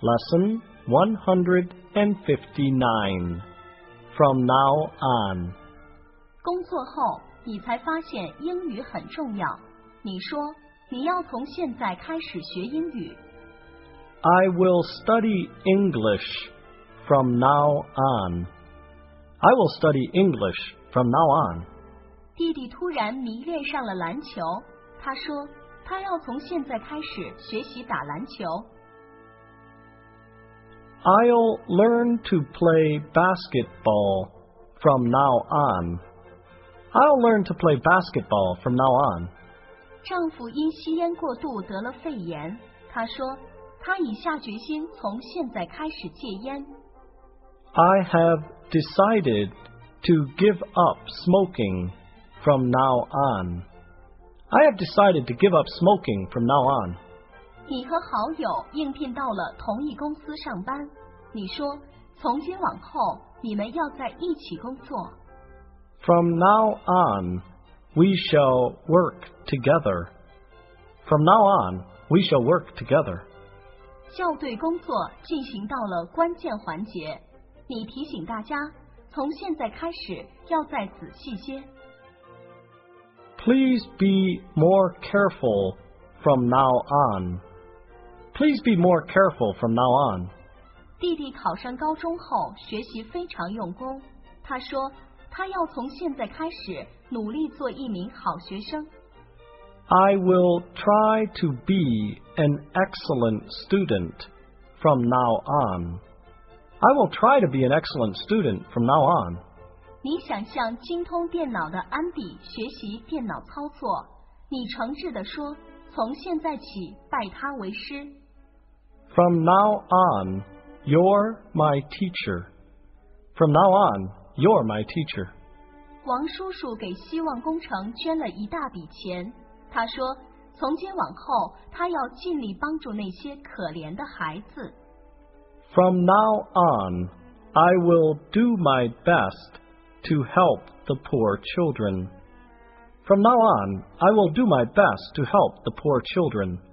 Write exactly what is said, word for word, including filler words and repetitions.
Lesson one hundred fifty-nine. From now on. 工作后，你才发现英语很重要。你说，你要从现在开始学英语。 I will study English from now on. I will study English from now on. 弟弟突然迷恋上了篮球，他说，他要从现在开始学习打篮球。 I'll learn to play basketball from now on. I'll learn to play basketball from now on. 丈夫因吸烟过度得了肺炎，他说，他已下决心从现在开始戒烟。 I have decided to give up smoking from now on. I have decided to give up smoking from now on. 你和好友应聘到了同一公司上班，你说，从今往后你们要在一起工作。 From now on, we shall work together. From now on, we shall work together. 校对工作进行到了关键环节，你提醒大家，从现在开始要再仔细些。 Please be more careful from now on. Please be more careful from now on. 弟弟考上高中后学习非常用功，他说，他要从现在开始努力做一名好学生。 I will try to be an excellent student from now on. I will try to be an excellent student from now on. 你想向精通电脑的安迪学习电脑操作，你诚挚地说，从现在起拜他为师。 From now on, you're my teacher. From now on, you're my teacher. 王叔叔给希望工程捐了一大笔钱，他说，从今往后，他要尽力帮助那些可怜的孩子。 From now on, I will do my best to help the poor children. From now on, I will do my best to help the poor children.